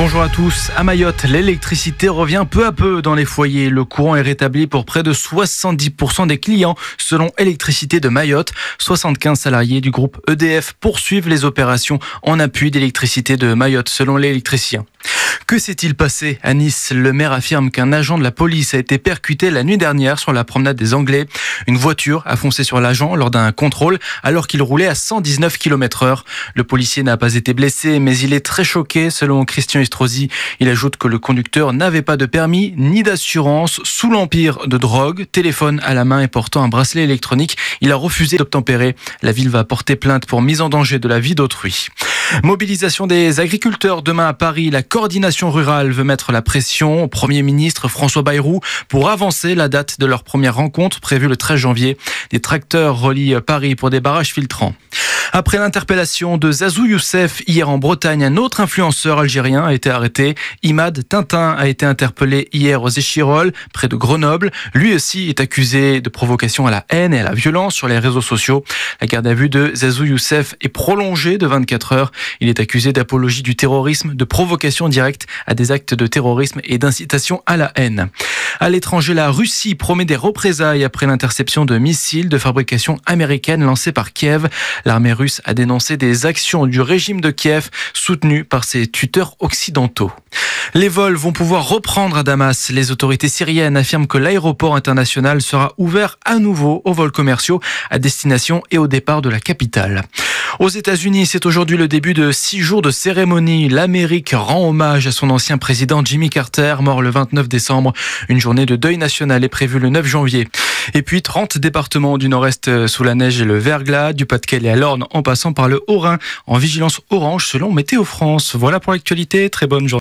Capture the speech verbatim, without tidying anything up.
Bonjour à tous. À Mayotte, l'électricité revient peu à peu dans les foyers. Le courant est rétabli pour près de soixante-dix pour cent des clients, selon Électricité de Mayotte. soixante-quinze salariés du groupe E D F poursuivent les opérations en appui d'Électricité de Mayotte, selon l'électricien. Que s'est-il passé à Nice? Le maire affirme qu'un agent de la police a été percuté la nuit dernière sur la promenade des Anglais. Une voiture a foncé sur l'agent lors d'un contrôle alors qu'il roulait à cent dix-neuf kilomètres heure. Le policier n'a pas été blessé, mais il est très choqué, selon Christian Estrosi. Il ajoute que le conducteur n'avait pas de permis ni d'assurance. Sous l'empire de drogue, téléphone à la main et portant un bracelet électronique, il a refusé d'obtempérer. La ville va porter plainte pour mise en danger de la vie d'autrui. Mobilisation des agriculteurs demain à Paris. La coordination rurale veut mettre la pression au Premier ministre François Bayrou pour avancer la date de leur première rencontre prévue le treize janvier. Des tracteurs relient Paris pour des barrages filtrants. Après l'interpellation de Zazou Youssef hier en Bretagne, un autre influenceur algérien a été arrêté. Imad Tintin a été interpellé hier aux Échirolles, près de Grenoble. Lui aussi est accusé de provocation à la haine et à la violence sur les réseaux sociaux. La garde à vue de Zazou Youssef est prolongée de vingt-quatre heures. Il est accusé d'apologie du terrorisme, de provocation directe à des actes de terrorisme et d'incitation à la haine. À l'étranger, la Russie promet des représailles après l'interception de missiles de fabrication américaine lancés par Kiev. L'armée russe a dénoncé des actions du régime de Kiev soutenues par ses tuteurs occidentaux. Les vols vont pouvoir reprendre à Damas. Les autorités syriennes affirment que l'aéroport international sera ouvert à nouveau aux vols commerciaux à destination et au départ de la capitale. Aux États-Unis, c'est aujourd'hui le début de six jours de cérémonie. L'Amérique rend hommage à son ancien président Jimmy Carter, mort le vingt-neuf décembre. Une journée de deuil national est prévue le neuf janvier. Et puis trente départements du nord-est sous la neige et le verglas, du Pas-de-Calais à l'Orne en passant par le Haut-Rhin, en vigilance orange selon Météo France. Voilà pour l'actualité, très bonne journée.